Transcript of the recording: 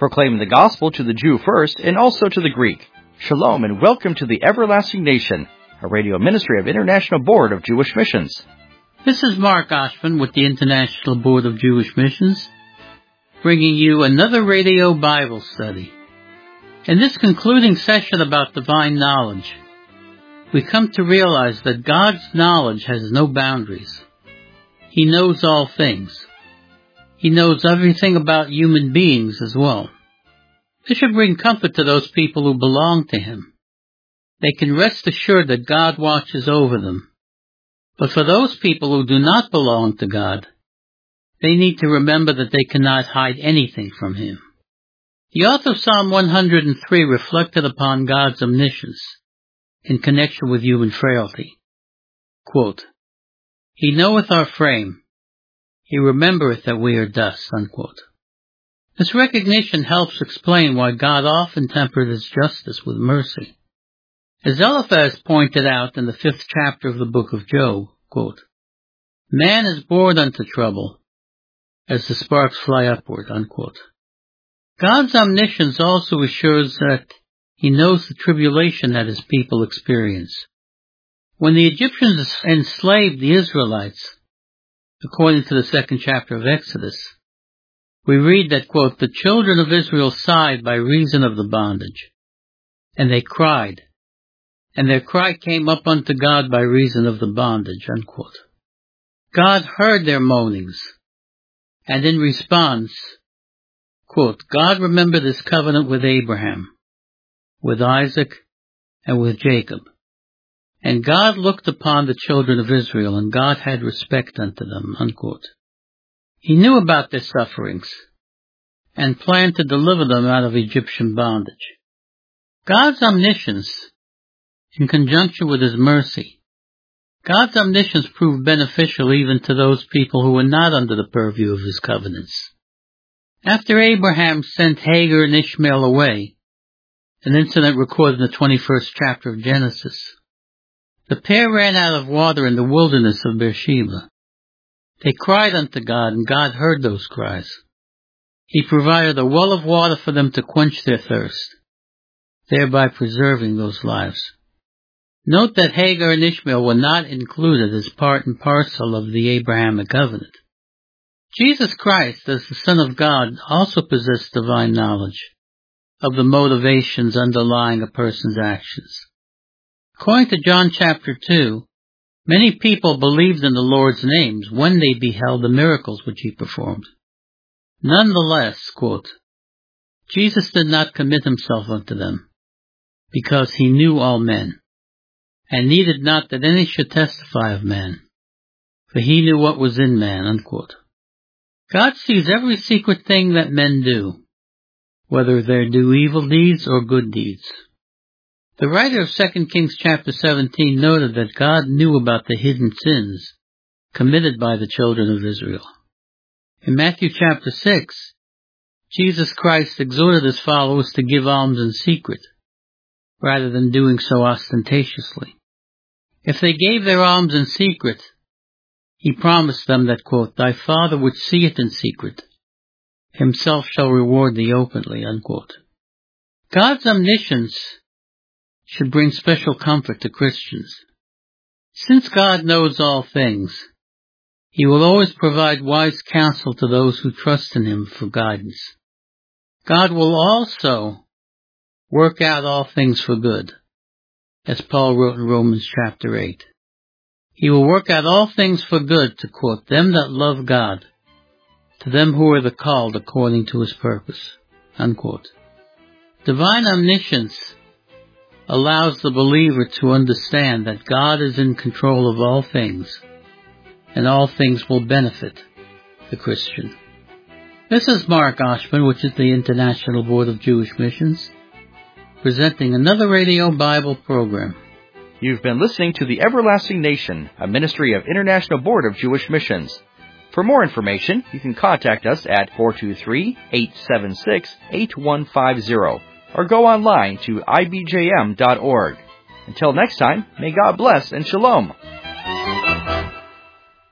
proclaiming the gospel to the Jew first and also to the Greek. Shalom and welcome to the Everlasting Nation, a radio ministry of International Board of Jewish Missions. This is Mark Oshman with the International Board of Jewish Missions, bringing you another radio Bible study. In this concluding session about divine knowledge, we come to realize that God's knowledge has no boundaries. He knows all things. He knows everything about human beings as well. This should bring comfort to those people who belong to Him. They can rest assured that God watches over them. But for those people who do not belong to God, they need to remember that they cannot hide anything from Him. The author of Psalm 103 reflected upon God's omniscience in connection with human frailty. Quote, "He knoweth our frame. He remembereth that we are dust." Unquote. This recognition helps explain why God often tempered His justice with mercy. As Eliphaz pointed out in the 5th chapter of the book of Job, quote, "Man is bored unto trouble, as the sparks fly upward." Unquote. God's omniscience also assures that He knows the tribulation that His people experience. When the Egyptians enslaved the Israelites, according to the 2nd chapter of Exodus, we read that, quote, "The children of Israel sighed by reason of the bondage, and they cried, and their cry came up unto God by reason of the bondage." Unquote. God heard their moanings, and in response, quote, "God remembered His covenant with Abraham, with Isaac, and with Jacob. And God looked upon the children of Israel, and God had respect unto them." Unquote. He knew about their sufferings, and planned to deliver them out of Egyptian bondage. God's omniscience, in conjunction with His mercy, God's omniscience proved beneficial even to those people who were not under the purview of His covenants. After Abraham sent Hagar and Ishmael away, an incident recorded in the 21st chapter of Genesis, the pair ran out of water in the wilderness of Beersheba. They cried unto God, and God heard those cries. He provided a well of water for them to quench their thirst, thereby preserving those lives. Note that Hagar and Ishmael were not included as part and parcel of the Abrahamic covenant. Jesus Christ, as the Son of God, also possessed divine knowledge of the motivations underlying a person's actions. According to John chapter 2, many people believed in the Lord's names when they beheld the miracles which He performed. Nonetheless, quote, "Jesus did not commit Himself unto them, because He knew all men, and needed not that any should testify of man, for He knew what was in man." Unquote. God sees every secret thing that men do, whether they do evil deeds or good deeds. The writer of 2 Kings chapter 17 noted that God knew about the hidden sins committed by the children of Israel. In Matthew chapter 6, Jesus Christ exhorted His followers to give alms in secret, rather than doing so ostentatiously. If they gave their alms in secret, He promised them that, quote, "Thy Father which seeth in secret, Himself shall reward thee openly." Unquote. God's omniscience should bring special comfort to Christians. Since God knows all things, He will always provide wise counsel to those who trust in Him for guidance. God will also work out all things for good, as Paul wrote in Romans chapter 8. He will work out all things for good to, quote, "them that love God, to them who are the called according to His purpose." Unquote. Divine omniscience allows the believer to understand that God is in control of all things, and all things will benefit the Christian. This is Mark Oshman, which is the International Board of Jewish Missions, presenting another radio Bible program. You've been listening to the Everlasting Nation, a ministry of International Board of Jewish Missions. For more information, you can contact us at 423-876-8150 or go online to ibjm.org. Until next time, may God bless and shalom.